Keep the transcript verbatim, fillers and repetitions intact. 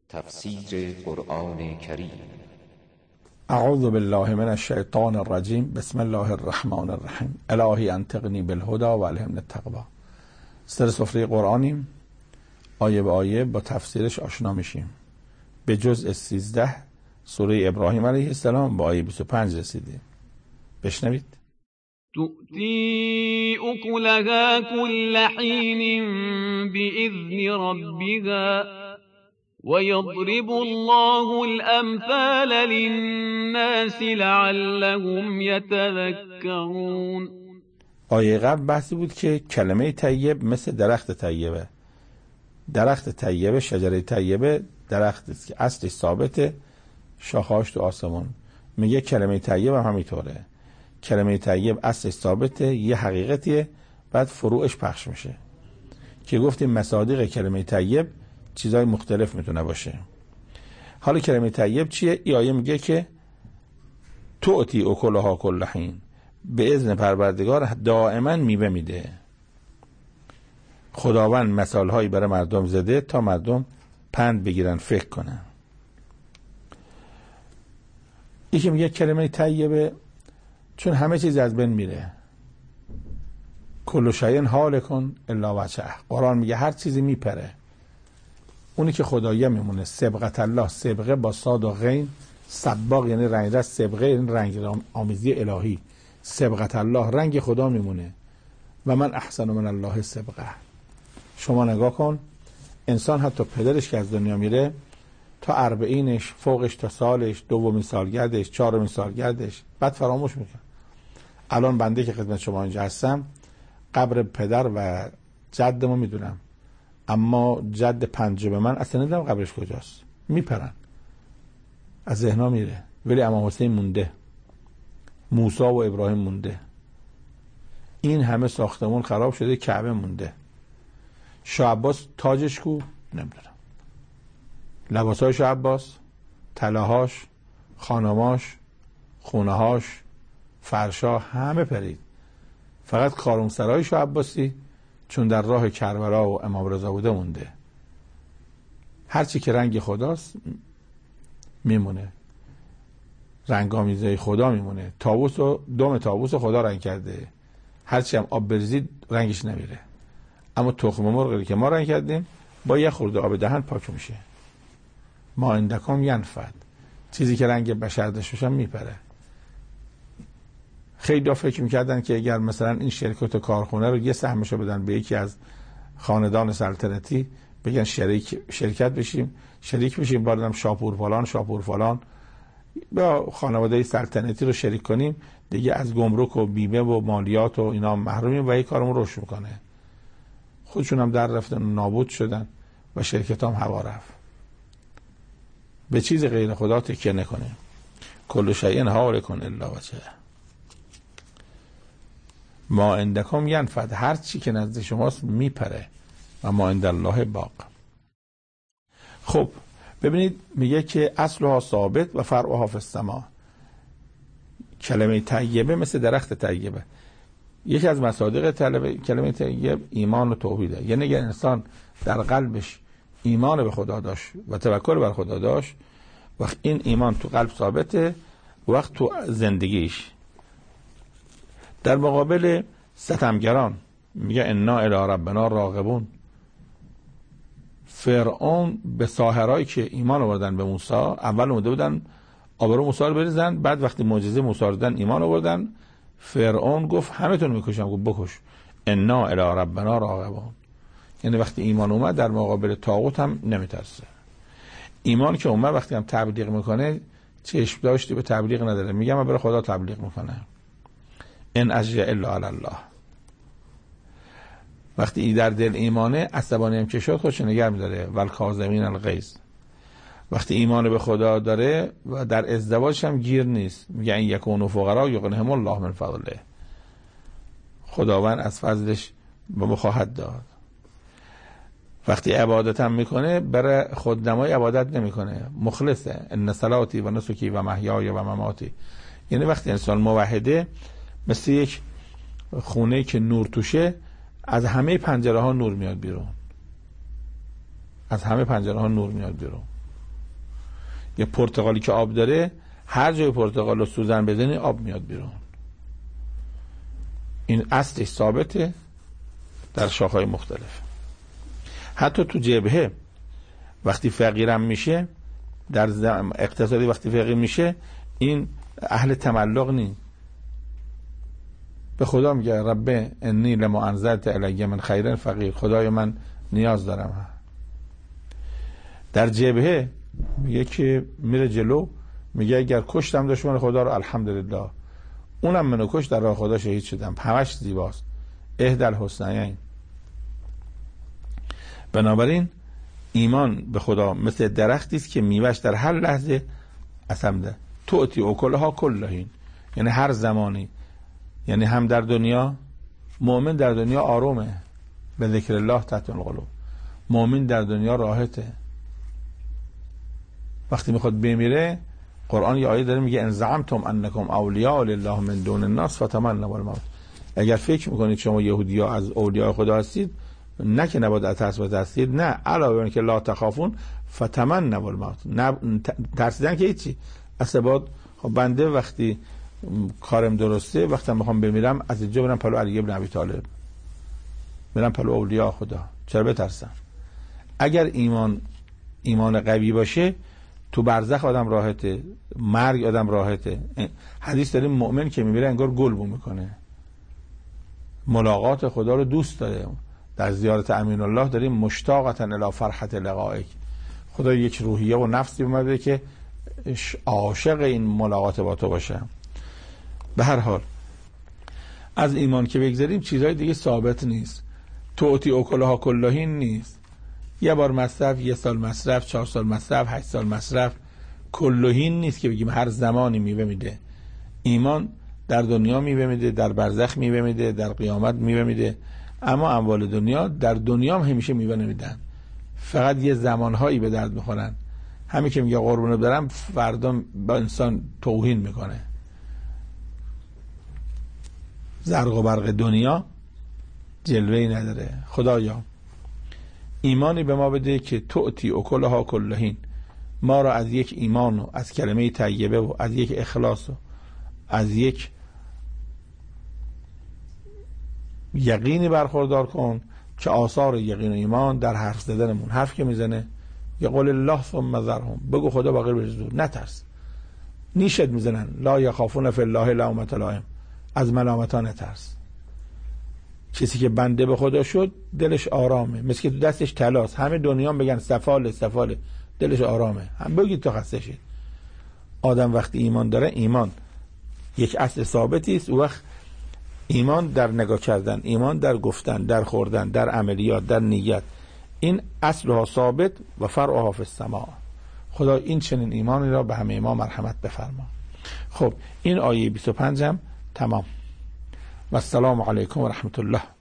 تفسیر قرآن کریم. اعوذ بالله من الشیطان الرجیم. بسم الله الرحمن الرحیم. الهی انطقنی بالهدی و الهمنی التقوی. سر سفره قرآنیم، آیه به آیه با تفسیرش آشنا میشیم. به جزء سیزده سوره ابراهیم علیه السلام با آیه بیست و پنج رسیدیم. بشنوید. تؤتی اکلها کل حین بإذن ربها ويضرب الله الأمثال للناس لعلهم يتذكرون. آیه قبل بحثی بود که کلمه طیب مثل درخت طیبه. درخت طیبه، شجره طیبه درختی است که اصلش ثابته، شاخه‌هاش تو آسمون. میگه کلمه طیب هم همینطوره. کلمه طیب اصلش ثابته، یه حقیقتیه، بعد فروعش پخش میشه. که گفتیم مصادیق کلمه طیب چیزای مختلف میتونه باشه. حالا کلمه طیب چیه؟ این آیه میگه که تؤتی اکلها کل حین، به اذن پروردگار دائما میوه میده. خداوند مثال هایی برای مردم زده تا مردم پند بگیرن، فکر کنن. این که میگه کلمه طیبه چون همه چیز از بین میره. کل شیء هالکن الا وجهه. قرآن میگه هر چیزی میپره، اونی که خداییه میمونه. سبقت الله، سبقه با صاد و غین، سباق یعنی رنگرز، سبقه یعنی رنگ آمیزی الهی. سبقت الله، رنگ خدا میمونه. و من احسن من الله سبقه. شما نگاه کن، انسان حتی پدرش که از دنیا میره تا اربعینش، فوقش تا سالش، دومین سالگردش، چهارمین سالگردش، بعد فراموش میکنه. الان بنده که خدمت شما اینجا هستم قبر پدر و جدمو میدونم، اما جد پنجم من اصلا ندیدم قبرش کجاست. میپرن، از ذهنم میره. ولی امام حسین مونده، موسی و ابراهیم مونده، این همه ساختمون خراب شده، کعبه مونده. شاه عباس تاجش کو؟ نمیدونم. لباسای شاه عباس، طلاهاش، خانماش، خونهاش، فرشا همه پرید. فقط کاروانسرای شاه عباسی چون در راه کربلا و امام رضا بوده مونده. هرچی که رنگ خداست میمونه، رنگامیزه خدا میمونه. طاووس و دم طاووس خدا رنگ کرده، هرچی هم آب بریزید رنگش نمیره. اما تخم مرغی که ما رنگ کردیم با یه خورده آب دهن پاک میشه. ما اندکم ینفد، چیزی که رنگ بشر داشته باشه میپره. خیلی ها فکر میکردن که اگر مثلا این شرکت و کارخونه رو یه سهمشو بدن به یکی از خاندان سلطنتی، بگن شریک شرکت بشیم، شریک بشیم، باردم شاپور فلان شاپور فلان با خانواده سلطنتی رو شریک کنیم، دیگه از گمرک و بیمه و مالیات و اینا محرومیم و این کارمون روش میکنه. خودشون هم در رفتن و نابود شدن و شرکت هم هوا رفت. به چیز غیر خدا تکیه نکنه. کل شیء هالکن الا وجهه. ما عندکم ینفد، هر چی که نزد شماست میپره و ما عند الله باق. خب ببینید، میگه که اصلها ثابت و فرعها فی السماء. کلمه طیبه مثل درخت طیبه. یکی از مصادیق کلمه طیب ایمان و توحیده. یعنی اگر انسان در قلبش ایمان به خدا داشت و توکل بر خدا داشت، وقت این ایمان تو قلب ثابته، وقت تو زندگیش. در مقابل ستمگران میگه انا الی ربنا راغبون. فرعون به ساحرایی که ایمان آوردن به موسی، اول اومده بودن آبرو موسی رو بریزن، بعد وقتی معجزه موسی رو دیدن ایمان آوردن. فرعون گفت همه تون میکشم. گفت بکش. انا الی ربنا راغبون. یعنی وقتی ایمان اومد در مقابل طاغوت هم نمیترسه. ایمان که اومد وقتی هم تبلیغ میکنه چشم داشتی به تبلیغ نداره، میگم من برای خدا تبلیغ میکنه. ان اجری الا علی الله. وقتی ای در دل ایمانه، عصبانی هم که شد خودش نگه میداره. والکاظمین الغیظ. وقتی ایمان به خدا داره و در ازدواجش هم گیر نیست، میگه ان یکونوا فقراء یغنیهم الله من فضله. خداوند از فضلش به ما خواهد داد. وقتی عبادت هم میکنه برای خودنمای عبادت نمیکنه، مخلصه. ان صلاتی و نسکی و محیای و مماتی. یعنی وقتی انسان موحده، مثل یک خونه که نور توشه، از همه پنجره ها نور میاد بیرون. از همه پنجره ها نور میاد بیرون. یه پرتقالی که آب داره، هر جای پرتقال رو سوزن بزنی آب میاد بیرون. این اصلش ثابته در شاخه‌های مختلف. حتی تو جبهه وقتی فقیرم میشه، در اقتصادی وقتی فقیر میشه، این اهل تملق نی. به خدا میگه رب انی لما انزلت الی من خیر فقیر، خدای من نیاز دارم. در جبهه میگه که میره جلو، میگه اگر کشتم دشمن خدا رو الحمدلله، اونم منو کش در راه خدا شهید شدم. همش زیباست، اهدی الحسنیین. بنابراین ایمان به خدا مثل درختی است که میوهش در هر لحظه اثر ده. تؤتی اکلها کلهین، یعنی هر زمانی، یعنی هم در دنیا. مؤمن در دنیا آرومه، به ذکر الله تطمئن القلوب. مؤمن در دنیا راحته. وقتی میخواد بمیره، قرآن یه آیه داره میگه ان زعمتم انکم اولیاء لله من دون الناس فتمنوا الموت. اگر فکر میکنید شما یهودی‌ها از اولیاء خدا هستید، نه که نباید اترس و ترسید، نه، علاوه بر اینکه لا تخافون فتمنوا الموت، نه ترسیدن که هیچی. اصلا باید خب بنده وقتی کارم درسته، وقتی میخوام بمیرم، از اینجا برم پلو علی ابن ابی طالب، برم پلو اولیاء خدا، چرا بترسم؟ اگر ایمان ایمان قوی باشه، تو برزخ آدم راحته، مرگ آدم راحته. حدیث داریم مؤمن که میمیره انگار گل بو میکنه، ملاقات خدا رو دوست داره. در زیارت امین الله داریم مشتاقتا الی فرحت لقائک، خدا یک روحیه و نفسی اومده که عاشق این ملاقات با تو باشه. به هر حال از ایمان که بگذاریم، چیزهای دیگه ثابت نیست. تؤتی اکلها کلهین نیست، یه بار مصرف، یه سال مصرف، چهار سال مصرف، هشت سال مصرف. کلهین نیست که بگیم هر زمانی میوه میده. ایمان در دنیا میوه میده، در برزخ میوه میده، در قیامت میوه میده. اما اموال دنیا در دنیا هم همیشه میوه نمیدن، فقط یه زمانهایی به درد میخورن. همین که میگه قربونو برم، فردا با انسان توهین میکنه. زرق و برق دنیا جلوه‌ای نداره. خدایا ایمانی به ما بده که تؤتی اکلها کلهین، ما را از یک ایمان و از کلمه طیبه و از یک اخلاص و از یک یقینی برخوردار کن که آثار یقین و ایمان در حرف زدنمون، حرف که میزنه یا قول الله ثم ذرهم، بگو خدا باقی بجزور، نترس. نیشت میزنن لا یخافون فی الله لومة لائم، از ملامتان نترس. کسی که بنده به خدا شد دلش آرامه، مثل که تو دستش طلاست، همه دنیا بگن سفاله سفاله، دلش آرامه. هم بگید تو خسته شید. آدم وقتی ایمان داره، ایمان یک اصل ثابتی است. او وقت ایمان در نگاه کردن، ایمان در گفتن، در خوردن، در عملیات، در نیت، این اصلها ثابت و فرعها فی السماء. خدا این چنین ایمانی را به همه ما مرحمت بفرما. خب این آیه بیست و پنج هم تمام. و السلام علیکم و رحمت الله.